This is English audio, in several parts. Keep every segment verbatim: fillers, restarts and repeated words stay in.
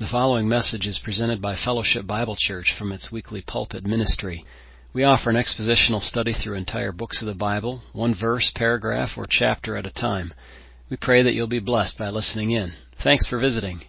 The following message is presented by Fellowship Bible Church from its weekly pulpit ministry. We offer an expositional study through entire books of the Bible, one verse, paragraph, or chapter at a time. We pray that you'll be blessed by listening in. Thanks for visiting.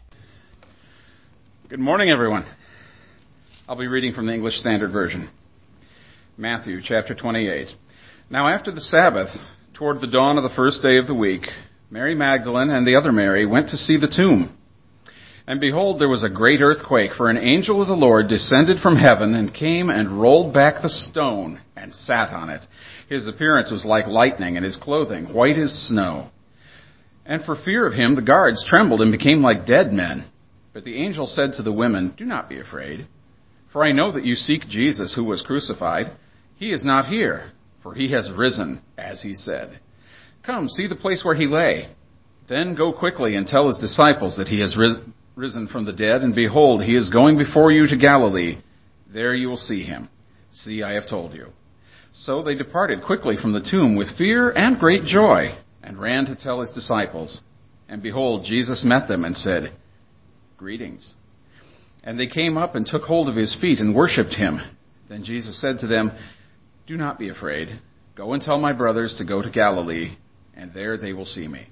Good morning, everyone. I'll be reading from the English Standard Version. Matthew chapter twenty-eight. Now after the Sabbath, toward the dawn of the first day of the week, Mary Magdalene and the other Mary went to see the tomb. And behold, there was a great earthquake, for an angel of the Lord descended from heaven and came and rolled back the stone and sat on it. His appearance was like lightning, and his clothing white as snow. And for fear of him, the guards trembled and became like dead men. But the angel said to the women, "Do not be afraid, for I know that you seek Jesus who was crucified. He is not here, for he has risen, as he said. Come, see the place where he lay. Then go quickly and tell his disciples that he has risen. risen from the dead, and behold, he is going before you to Galilee. There you will see him. See, I have told you." So they departed quickly from the tomb with fear and great joy, and ran to tell his disciples. And behold, Jesus met them and said, "Greetings." And they came up and took hold of his feet and worshipped him. Then Jesus said to them, "Do not be afraid. Go and tell my brothers to go to Galilee, and there they will see me."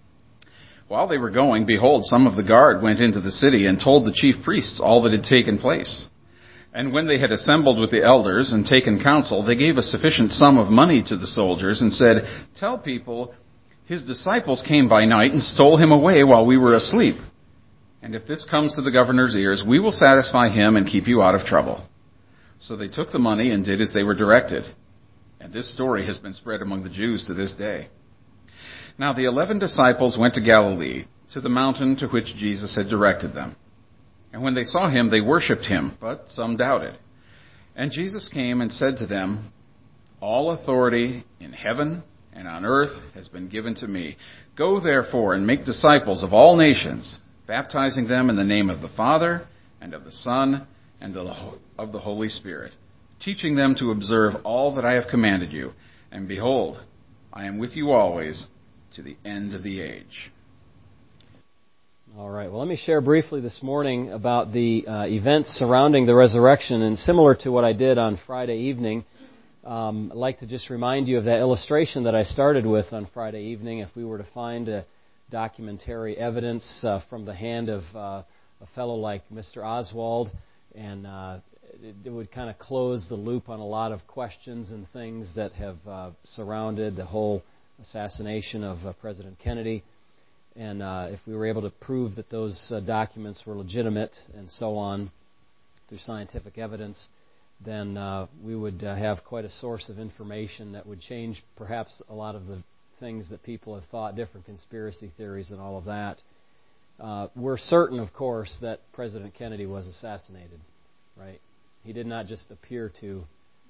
While they were going, behold, some of the guard went into the city and told the chief priests all that had taken place. And when they had assembled with the elders and taken counsel, they gave a sufficient sum of money to the soldiers and said, "Tell people, his disciples came by night and stole him away while we were asleep. And if this comes to the governor's ears, we will satisfy him and keep you out of trouble." So they took the money and did as they were directed. And this story has been spread among the Jews to this day. Now the eleven disciples went to Galilee, to the mountain to which Jesus had directed them. And when they saw him, they worshipped him, but some doubted. And Jesus came and said to them, "All authority in heaven and on earth has been given to me. Go therefore and make disciples of all nations, baptizing them in the name of the Father and of the Son and of the Holy Spirit, teaching them to observe all that I have commanded you. And behold, I am with you always, to the end of the age." All right. Well, let me share briefly this morning about the uh, events surrounding the resurrection. And similar to what I did on Friday evening, um, I'd like to just remind you of that illustration that I started with on Friday evening. If we were to find a documentary evidence uh, from the hand of uh, a fellow like Mister Oswald, and uh, it, it would kind of close the loop on a lot of questions and things that have uh, surrounded the whole assassination of uh, President Kennedy. And uh, if we were able to prove that those uh, documents were legitimate and so on through scientific evidence, then uh, we would uh, have quite a source of information that would change perhaps a lot of the things that people have thought, different conspiracy theories and all of that. Uh, we're certain, of course, that President Kennedy was assassinated, right? He did not just appear to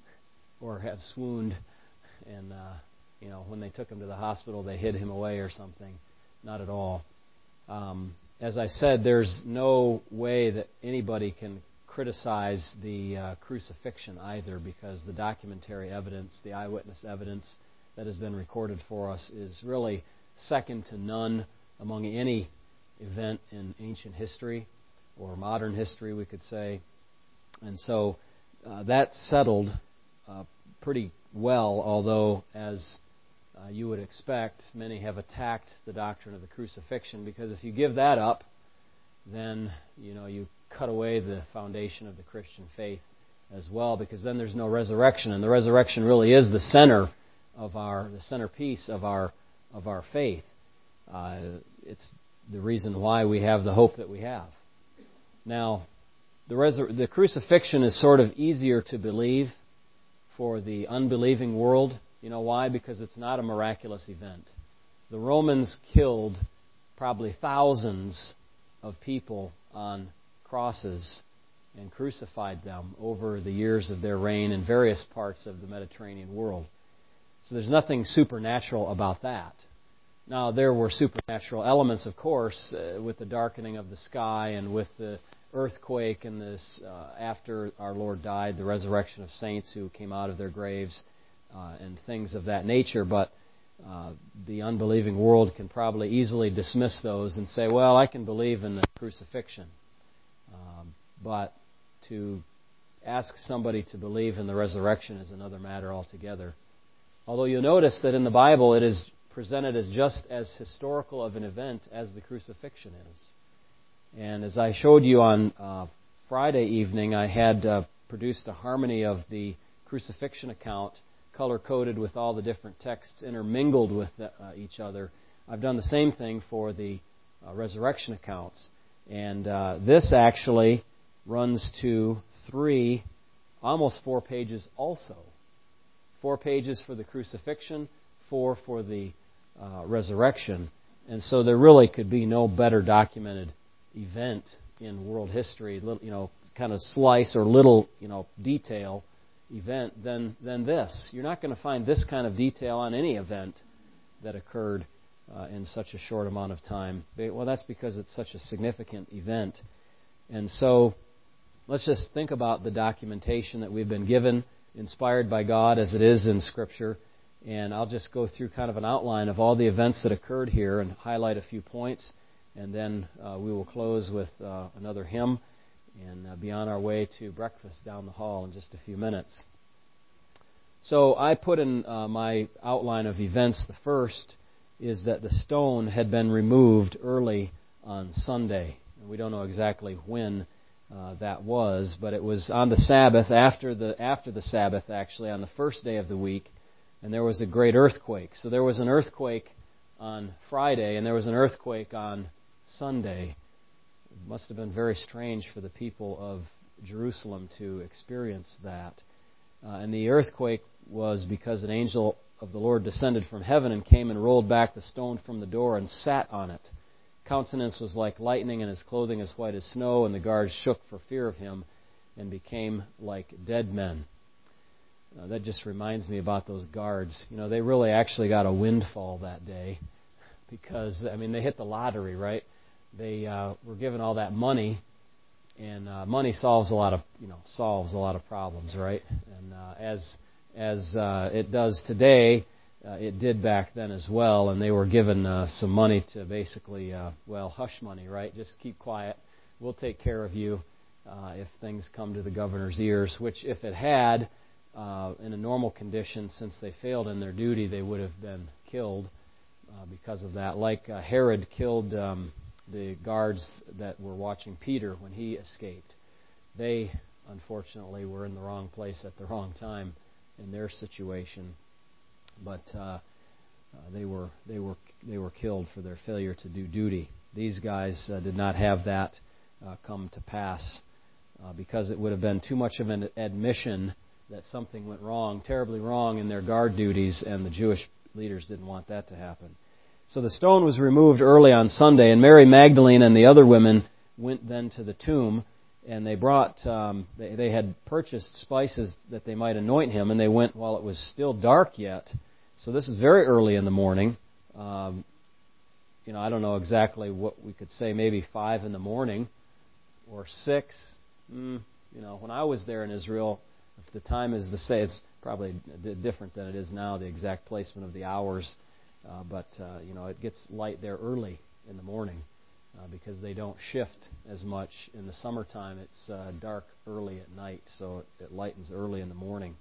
or have swooned and uh, You know, when they took him to the hospital, they hid him away or something. Not at all. Um, as I said, there's no way that anybody can criticize the uh, crucifixion either, because the documentary evidence, the eyewitness evidence that has been recorded for us is really second to none among any event in ancient history or modern history, we could say. And so uh, that's settled uh, pretty well, although as Uh, you would expect, many have attacked the doctrine of the crucifixion, because if you give that up, then you know you cut away the foundation of the Christian faith as well, because then there's no resurrection, and the resurrection really is the center of our the centerpiece of our of our faith. Uh, it's the reason why we have the hope that we have. Now, the resur- the crucifixion is sort of easier to believe for the unbelieving world. You know why? Because it's not a miraculous event. The Romans killed probably thousands of people on crosses and crucified them over the years of their reign in various parts of the Mediterranean world. So there's nothing supernatural about that. Now, there were supernatural elements, of course, uh, with the darkening of the sky and with the earthquake and this, uh, after our Lord died, the resurrection of saints who came out of their graves, Uh, and things of that nature, but uh, the unbelieving world can probably easily dismiss those and say, well, I can believe in the crucifixion. Um, but to ask somebody to believe in the resurrection is another matter altogether. Although you'll notice that in the Bible it is presented as just as historical of an event as the crucifixion is. And as I showed you on uh, Friday evening, I had uh, produced a harmony of the crucifixion account, color-coded with all the different texts intermingled with the, uh, each other. I've done the same thing for the uh, resurrection accounts. And uh, this actually runs to three, almost four pages also. Four pages for the crucifixion, four for the uh, resurrection. And so there really could be no better documented event in world history, you know, kind of slice or little, you know, detail event than than this. You're not going to find this kind of detail on any event that occurred uh, in such a short amount of time. Well, that's because it's such a significant event. And so let's just think about the documentation that we've been given, inspired by God as it is in Scripture. And I'll just go through kind of an outline of all the events that occurred here and highlight a few points. And then uh, we will close with uh, another hymn and uh, be on our way to breakfast down the hall in just a few minutes. So I put in uh, my outline of events, the first is that the stone had been removed early on Sunday. And we don't know exactly when uh, that was, but it was on the Sabbath, after the after the Sabbath actually, on the first day of the week, and there was a great earthquake. So there was an earthquake on Friday, and there was an earthquake on Sunday. It must have been very strange for the people of Jerusalem to experience that. Uh, and the earthquake was because an angel of the Lord descended from heaven and came and rolled back the stone from the door and sat on it. Countenance was like lightning, and his clothing as white as snow, and the guards shook for fear of him and became like dead men. Uh, that just reminds me about those guards. You know, they really actually got a windfall that day because, I mean, they hit the lottery, right? They uh, were given all that money, and uh, money solves a lot of, you know, solves a lot of problems, right? And uh, as as uh, it does today, uh, it did back then as well. And they were given uh, some money to basically, uh, well, hush money, right? Just keep quiet. We'll take care of you uh, if things come to the governor's ears. Which, if it had, uh, in a normal condition, since they failed in their duty, they would have been killed uh, because of that. Like uh, Herod killed Um, the guards that were watching Peter when he escaped. They, unfortunately, were in the wrong place at the wrong time in their situation, but uh, uh, they were they were they were killed for their failure to do duty. These guys uh, did not have that uh, come to pass uh, because it would have been too much of an admission that something went wrong, terribly wrong in their guard duties, and the Jewish leaders didn't want that to happen. So the stone was removed early on Sunday, and Mary Magdalene and the other women went then to the tomb, and they brought, um, they, they had purchased spices that they might anoint him, and they went while it was still dark yet. So this is very early in the morning. Um, you know, I don't know exactly what we could say, maybe five in the morning or six. Mm, you know, when I was there in Israel, if the time is the same, it's probably different than it is now, the exact placement of the hours. Uh, but, uh, you know, it gets light there early in the morning uh, because they don't shift as much. In the summertime, it's uh, dark early at night, so it, it lightens early in the morning.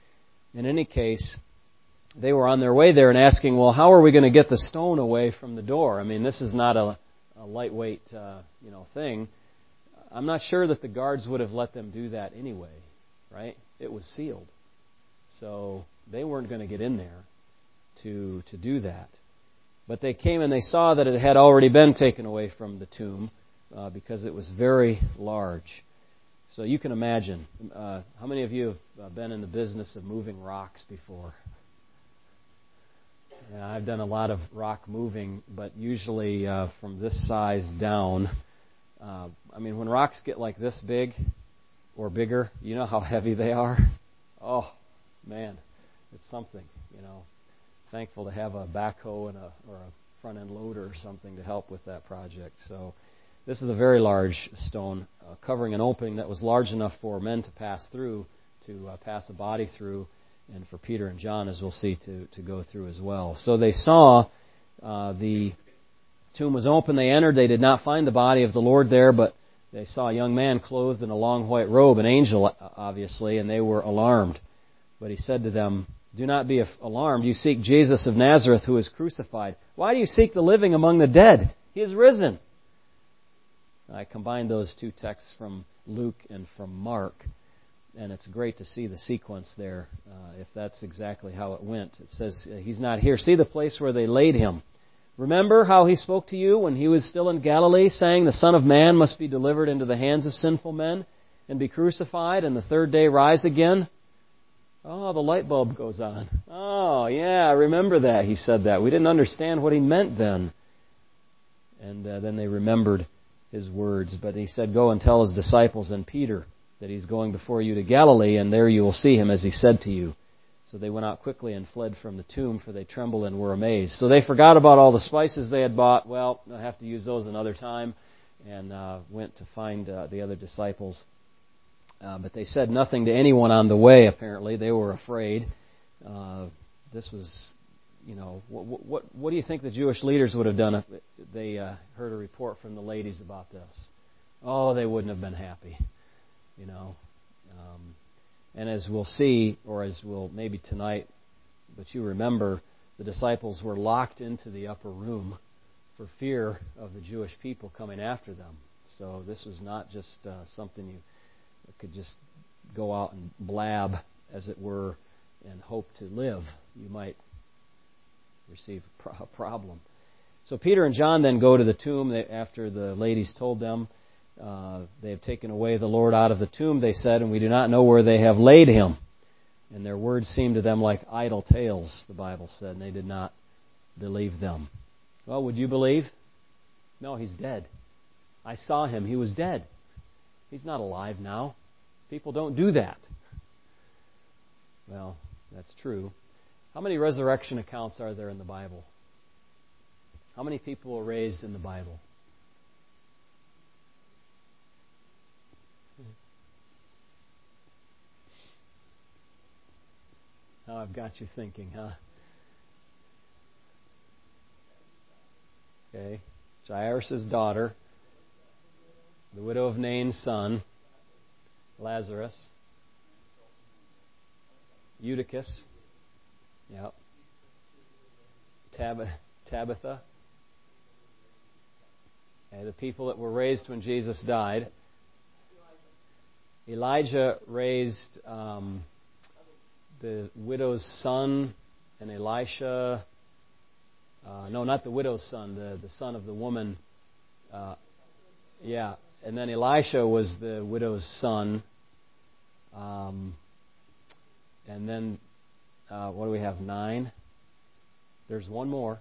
In any case, they were on their way there and asking, well, how are we going to get the stone away from the door? I mean, this is not a, a lightweight, uh, you know, thing. I'm not sure that the guards would have let them do that anyway, right? It was sealed. So they weren't going to get in there to to do that. But they came and they saw that it had already been taken away from the tomb uh, because it was very large. So you can imagine, uh, how many of you have been in the business of moving rocks before? Yeah, I've done a lot of rock moving, but usually uh, from this size down. Uh, I mean, when rocks get like this big or bigger, you know how heavy they are? Oh, man, it's something, you know. Thankful to have a backhoe and a, or a front-end loader or something to help with that project. So this is a very large stone uh, covering an opening that was large enough for men to pass through, to uh, pass a body through, and for Peter and John, as we'll see, to, to go through as well. So they saw uh, the tomb was open. They entered. They did not find the body of the Lord there, but they saw a young man clothed in a long white robe, an angel, obviously, and they were alarmed. But he said to them, "Do not be alarmed. You seek Jesus of Nazareth, who is crucified. Why do you seek the living among the dead? He is risen." I combined those two texts from Luke and from Mark, and it's great to see the sequence there, uh, if that's exactly how it went. It says, uh, He's not here. See the place where they laid Him. Remember how He spoke to you when He was still in Galilee, saying, "The Son of Man must be delivered into the hands of sinful men and be crucified, and the third day rise again"? Oh, the light bulb goes on. Oh, yeah, I remember that. He said that. We didn't understand what He meant then. And uh, then they remembered His words. But He said, "Go and tell His disciples and Peter that He's going before you to Galilee, and there you will see Him as He said to you." So they went out quickly and fled from the tomb, for they trembled and were amazed. So they forgot about all the spices they had bought. Well, I'll have to use those another time. And uh, went to find uh, the other disciples. Uh, but they said nothing to anyone on the way, apparently. They were afraid. Uh, this was, you know, what, what, what do you think the Jewish leaders would have done if they uh, heard a report from the ladies about this? Oh, they wouldn't have been happy, you know. Um, and as we'll see, or as we'll maybe tonight, but you remember, the disciples were locked into the upper room for fear of the Jewish people coming after them. So this was not just uh, something you could just go out and blab, as it were, and hope to live. You might receive a problem. So Peter and John then go to the tomb after the ladies told them uh, they have taken away the Lord out of the tomb, they said, and we do not know where they have laid Him. And their words seemed to them like idle tales, the Bible said, and they did not believe them. Well, would you believe? No, He's dead. I saw Him. He was dead. He's not alive now. People don't do that. Well, that's true. How many resurrection accounts are there in the Bible? How many people were raised in the Bible? Now I've got you thinking, huh? Okay. Jairus' daughter, the widow of Nain's son, Lazarus, Eutychus, yep, Tab- Tabitha, okay, the people that were raised when Jesus died. Elijah raised um, the widow's son, and Elisha, uh, no, not the widow's son, the, the son of the woman, uh, yeah, and then Elisha was the widow's son. Um, and then, uh, what do we have? Nine. There's one more.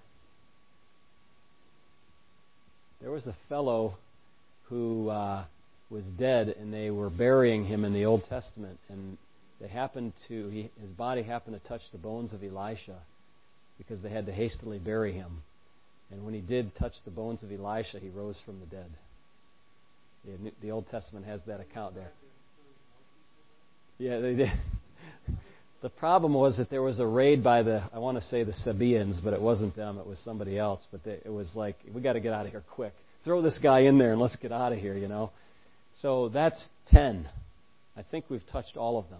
There was a fellow who uh, was dead, and they were burying him in the Old Testament. And they happened to, he, his body happened to touch the bones of Elisha because they had to hastily bury him. And when he did touch the bones of Elisha, he rose from the dead. The, the Old Testament has that account there. Yeah, they did. The problem was that there was a raid by the, I want to say the Sabaeans, but it wasn't them, it was somebody else. But they, it was like, we got to get out of here quick. Throw this guy in there and let's get out of here, you know. So that's ten. I think we've touched all of them.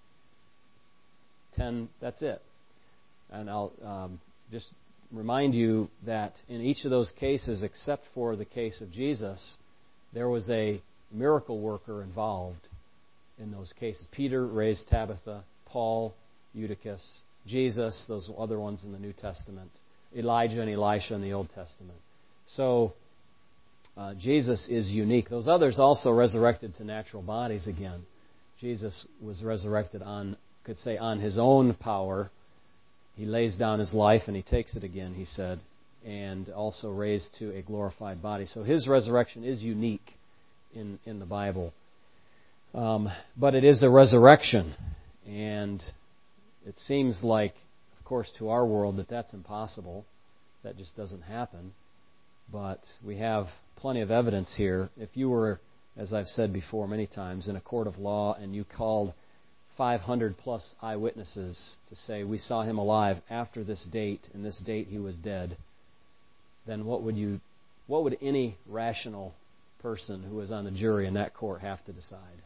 Ten, that's it. And I'll um, just remind you that in each of those cases, except for the case of Jesus, there was a miracle worker involved in those cases. Peter raised Tabitha, Paul, Eutychus, Jesus, those other ones in the New Testament, Elijah and Elisha in the Old Testament. So uh, Jesus is unique. Those others also resurrected to natural bodies again. Jesus was resurrected on, could say, on His own power. He lays down His life and He takes it again, He said, and also raised to a glorified body. So His resurrection is unique in, in the Bible. Um, but it is a resurrection. And it seems like, of course, to our world that that's impossible. That just doesn't happen. But we have plenty of evidence here. If you were, as I've said before many times, in a court of law and you called five hundred plus eyewitnesses to say, we saw him alive after this date, and this date he was dead, then what would you, what would any rational person who was on the jury in that court have to decide?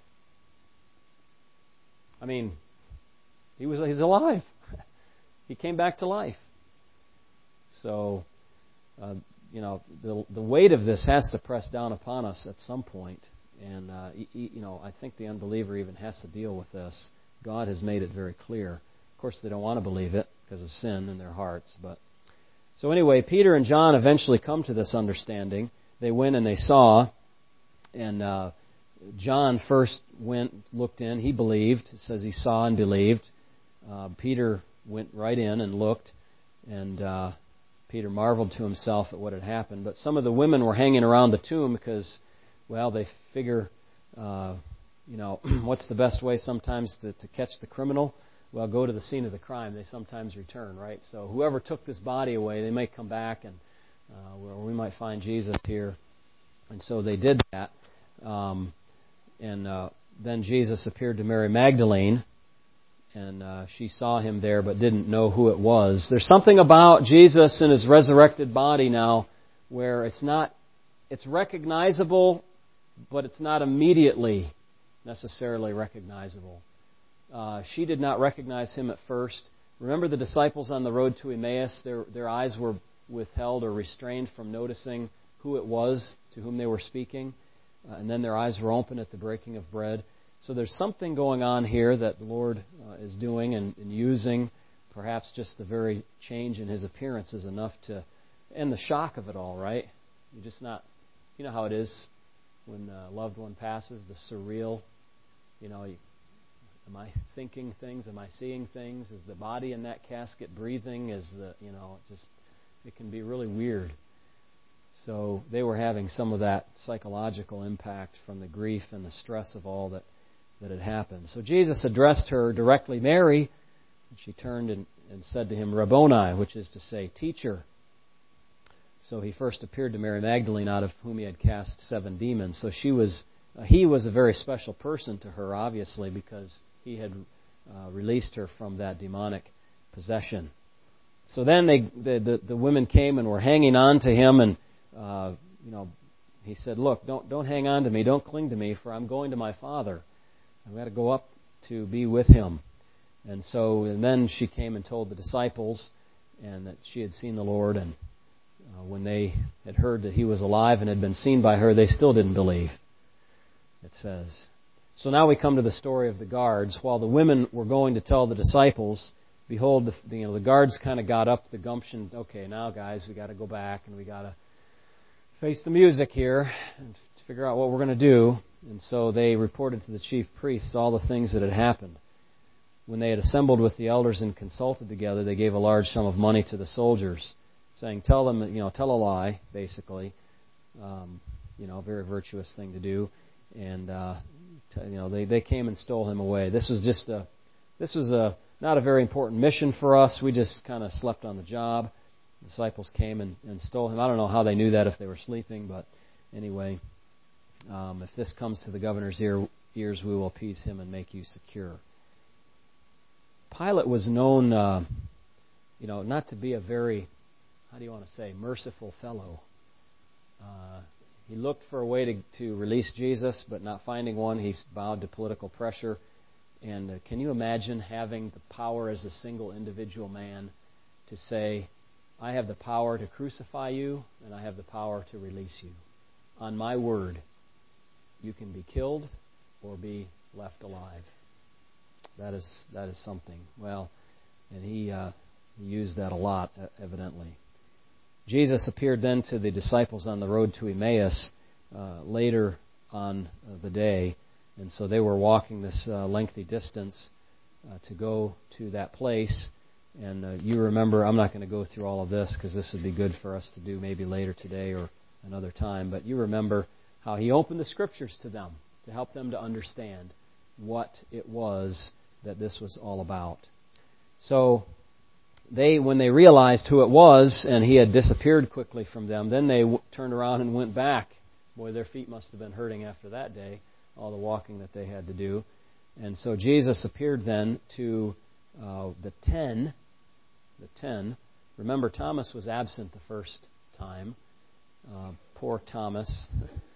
I mean, he was he's alive. He came back to life. So, uh, you know, the the weight of this has to press down upon us at some point. And, uh, you know, I think the unbeliever even has to deal with this. God has made it very clear. Of course, they don't want to believe it because of sin in their hearts. But so anyway, Peter and John eventually come to this understanding. They went and they saw, and uh, John first went, looked in. He believed. It says he saw and believed. Uh, Peter went right in and looked, and uh, Peter marveled to himself at what had happened. But some of the women were hanging around the tomb because, well, they figure, uh, you know, what's the best way sometimes to, to catch the criminal? Well, go to the scene of the crime. They sometimes return, right? So whoever took this body away, they may come back, and uh, well, we might find Jesus here. And so they did that. Um, and uh, then Jesus appeared to Mary Magdalene, and uh, she saw him there but didn't know who it was. There's something about Jesus and his resurrected body now where it's not, it's recognizable, but it's not immediately necessarily recognizable. Uh, she did not recognize him at first. Remember the disciples on the road to Emmaus? Their, their eyes were withheld or restrained from noticing who it was to whom they were speaking. Uh, and then their eyes were open at the breaking of bread. So there's something going on here that the Lord uh, is doing and, and using. Perhaps just the very change in his appearance is enough to... And the shock of it all, right? You're just not... You know how it is when a loved one passes, the surreal, you know, you, am I thinking things? Am I seeing things? Is the body in that casket breathing? Is the, you know, it just, it can be really weird. So they were having some of that psychological impact from the grief and the stress of all that, that had happened. So Jesus addressed her directly, Mary, and she turned and, and said to him, Rabboni, which is to say, teacher. So he first appeared to Mary Magdalene, out of whom he had cast seven demons. So she was, uh, he was a very special person to her, obviously, because he had uh, released her from that demonic possession. So then they, the, the the women came and were hanging on to him, and uh, you know, he said, "Look, don't don't hang on to me, don't cling to me, for I'm going to my Father. I've got to go up to be with him." And so, and then she came and told the disciples, and that she had seen the Lord, and Uh, when they had heard that he was alive and had been seen by her, they still didn't believe, it says. So now we come to the story of the guards. While the women were going to tell the disciples, behold, the, you know, the guards kind of got up the gumption, okay, now guys, we got to go back and we got to face the music here and figure out what we're going to do. And so they reported to the chief priests all the things that had happened. When they had assembled with the elders and consulted together, they gave a large sum of money to the soldiers, saying, tell them, you know, tell a lie, basically. Um, you know, a very virtuous thing to do. And, uh, t- you know, they, they came and stole him away. This was just a, this was a, not a very important mission for us. We just kind of slept on the job. The disciples came and, and stole him. I don't know how they knew that if they were sleeping, but anyway, um, if this comes to the governor's ear, ears, we will appease him and make you secure. Pilate was known, uh, you know, not to be a very, how do you want to say, merciful fellow. Uh, he looked for a way to, to release Jesus, but not finding one, he bowed to political pressure. And uh, can you imagine having the power as a single individual man to say, I have the power to crucify you, and I have the power to release you. On my word, you can be killed or be left alive. That is that is something. Well, and he, uh, he used that a lot, evidently. Jesus appeared then to the disciples on the road to Emmaus uh, later on the day. And so they were walking this uh, lengthy distance uh, to go to that place. And uh, you remember, I'm not going to go through all of this because this would be good for us to do maybe later today or another time. But you remember how he opened the Scriptures to them to help them to understand what it was that this was all about. So they, when they realized who it was and he had disappeared quickly from them, then they w- turned around and went back. Boy, their feet must have been hurting after that day, all the walking that they had to do. And so Jesus appeared then to uh, the ten. The ten. Remember, Thomas was absent the first time. Uh, poor Thomas.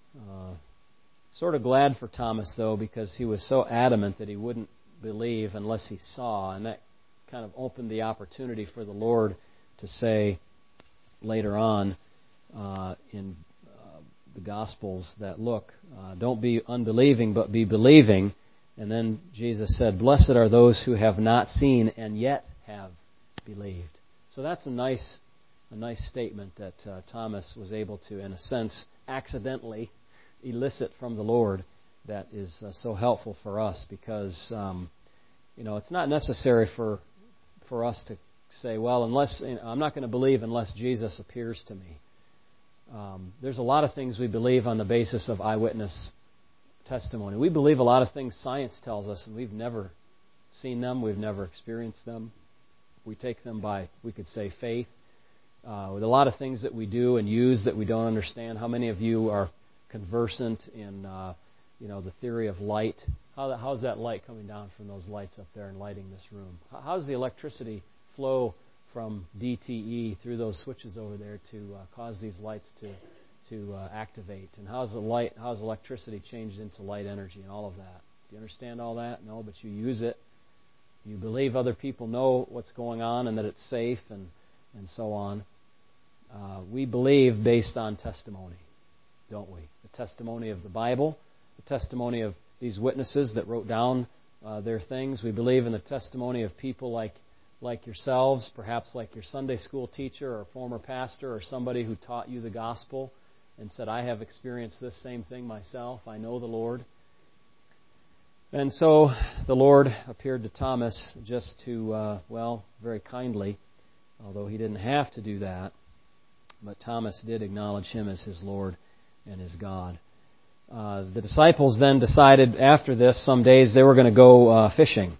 Uh, sort of glad for Thomas, though, because he was so adamant that he wouldn't believe unless he saw, and that kind of opened the opportunity for the Lord to say later on uh, in uh, the Gospels that, look, uh, don't be unbelieving, but be believing. And then Jesus said, blessed are those who have not seen and yet have believed. So that's a nice, a nice statement that uh, Thomas was able to, in a sense, accidentally elicit from the Lord. That is uh, so helpful for us because, um, you know, it's not necessary for for us to say, well, unless you know, I'm not going to believe unless Jesus appears to me. Um, there's a lot of things we believe on the basis of eyewitness testimony. We believe a lot of things science tells us, and we've never seen them, we've never experienced them. We take them by, we could say, faith. Uh, with a lot of things that we do and use that we don't understand. How many of you are conversant in, uh, you know, the theory of light? How how's that light coming down from those lights up there and lighting this room? How does the electricity flow from D T E through those switches over there to uh, cause these lights to to uh, activate? And how's the light? How's electricity changed into light energy and all of that? Do you understand all that? No, but you use it. You believe other people know what's going on and that it's safe and and so on. Uh, we believe based on testimony, don't we? The testimony of the Bible, the testimony of these witnesses that wrote down uh, their things. We believe in the testimony of people like like yourselves, perhaps like your Sunday school teacher or former pastor or somebody who taught you the gospel and said, I have experienced this same thing myself. I know the Lord. And so the Lord appeared to Thomas just to, uh, well, very kindly, although he didn't have to do that. But Thomas did acknowledge him as his Lord and his God. Uh, the disciples then decided after this, some days, they were going to go uh, fishing.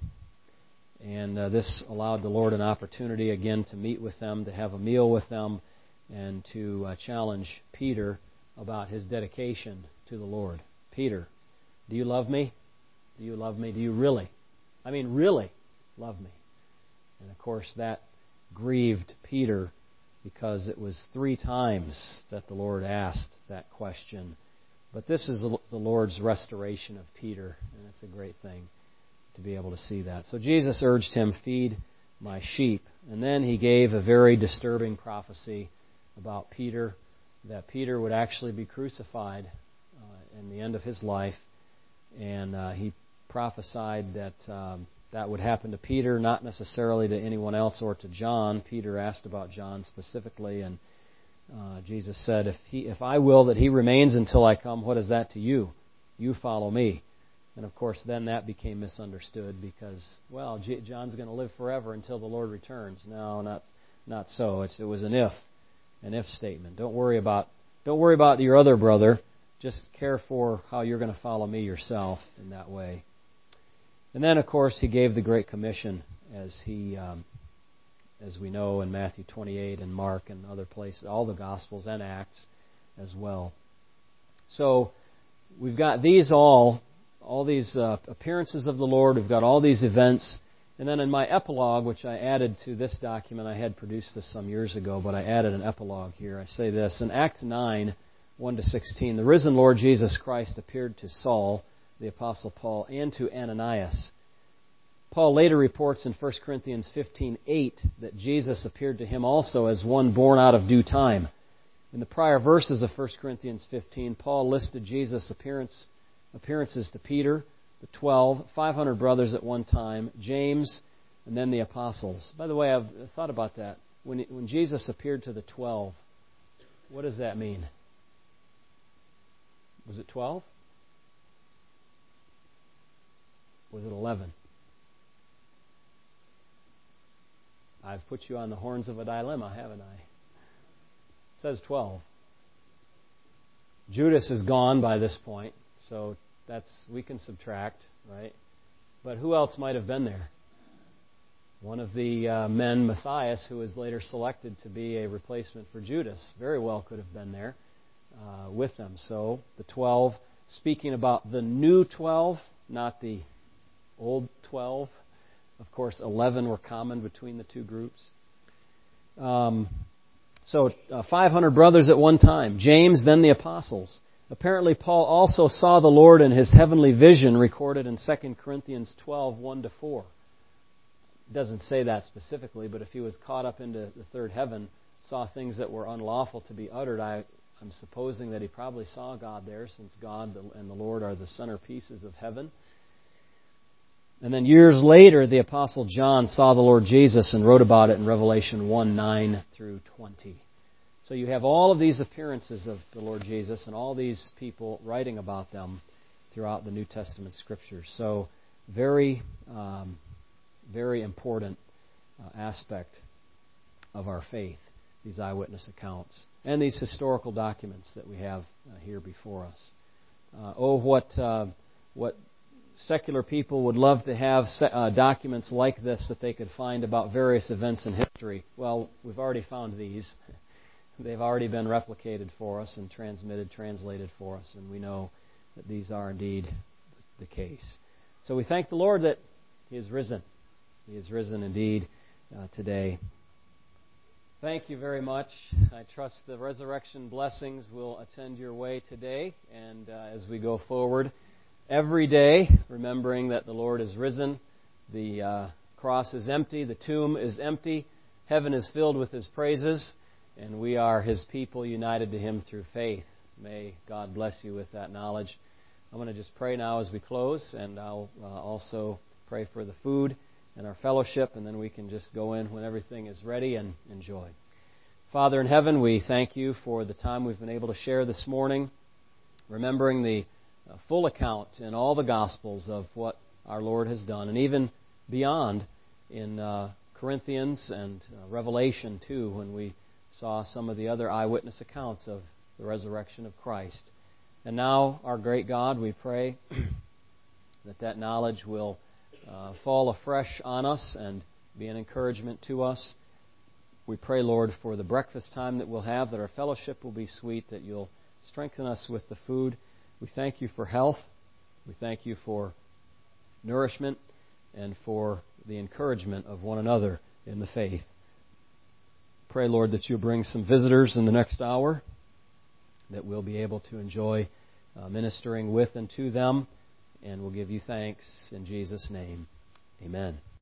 And uh, this allowed the Lord an opportunity again to meet with them, to have a meal with them, and to uh, challenge Peter about his dedication to the Lord. Peter, do you love me? Do you love me? Do you really? I mean, really love me? And of course, that grieved Peter because it was three times that the Lord asked that question. But this is the Lord's restoration of Peter, and it's a great thing to be able to see that. So Jesus urged him, feed my sheep. And then he gave a very disturbing prophecy about Peter, that Peter would actually be crucified uh, in the end of his life. And uh, he prophesied that um, that would happen to Peter, not necessarily to anyone else or to John. Peter asked about John specifically, and uh, Jesus said, if he, if I will that he remains until I come, what is that to you? You follow me. And of course, then that became misunderstood because, well, J- John's going to live forever until the Lord returns. No, not not so. It's, it was an if, an if statement. Don't worry about don't worry about your other brother. Just care for how you're going to follow me yourself in that way. And then, of course, he gave the Great Commission, as he, um, as we know in Matthew twenty-eight and Mark and other places, all the Gospels and Acts as well. So we've got these all, all these uh, appearances of the Lord. We've got all these events. And then in my epilogue, which I added to this document, I had produced this some years ago, but I added an epilogue here. I say this, in Acts nine, one to sixteen, the risen Lord Jesus Christ appeared to Saul, the Apostle Paul, and to Ananias. Paul later reports in First Corinthians fifteen eight that Jesus appeared to him also as one born out of due time. In the prior verses of First Corinthians fifteen, Paul listed Jesus' appearance, appearances to Peter, the twelve, five hundred brothers at one time, James, and then the apostles. By the way, I've thought about that. When, when Jesus appeared to the twelve, what does that mean? Was it twelve? Was it eleven? I've put you on the horns of a dilemma, haven't I? It says twelve. Judas is gone by this point, so that's we can subtract, right? But who else might have been there? One of the uh, men, Matthias, who was later selected to be a replacement for Judas, very well could have been there uh, with them. So the twelve, speaking about the new twelve, not the old twelve. Of course, eleven were common between the two groups. Um, so uh, five hundred brothers at one time. James, then the apostles. Apparently, Paul also saw the Lord in his heavenly vision recorded in Second Corinthians twelve, one to four. It doesn't say that specifically, but if he was caught up into the third heaven, saw things that were unlawful to be uttered, I, I'm supposing that he probably saw God there, since God and the Lord are the centerpieces of heaven. And then years later, the Apostle John saw the Lord Jesus and wrote about it in Revelation one, nine through twenty. So you have all of these appearances of the Lord Jesus and all these people writing about them throughout the New Testament Scriptures. So very, um, very important uh, aspect of our faith, these eyewitness accounts and these historical documents that we have uh, here before us. Uh, oh, what uh, what secular people would love to have se- uh, documents like this that they could find about various events in history. Well, we've already found these. They've already been replicated for us and transmitted, translated for us, and we know that these are indeed the case. So we thank the Lord that He is risen. He is risen indeed uh, today. Thank you very much. I trust the resurrection blessings will attend your way today and uh, as we go forward every day, remembering that the Lord is risen, the uh, cross is empty, the tomb is empty, heaven is filled with His praises, and we are His people united to Him through faith. May God bless you with that knowledge. I'm going to just pray now as we close, and I'll uh, also pray for the food and our fellowship, and then we can just go in when everything is ready and enjoy. Father in heaven, we thank You for the time we've been able to share this morning, remembering the uh, full account in all the Gospels of what our Lord has done, and even beyond in uh, Corinthians and uh, Revelation too, when we saw some of the other eyewitness accounts of the resurrection of Christ. And now, our great God, we pray that that knowledge will uh, fall afresh on us and be an encouragement to us. We pray, Lord, for the breakfast time that we'll have, that our fellowship will be sweet, that You'll strengthen us with the food. We thank You for health. We thank You for nourishment and for the encouragement of one another in the faith. Pray, Lord, that You bring some visitors in the next hour, that we'll be able to enjoy uh, ministering with and to them, and we'll give You thanks in Jesus' name. Amen.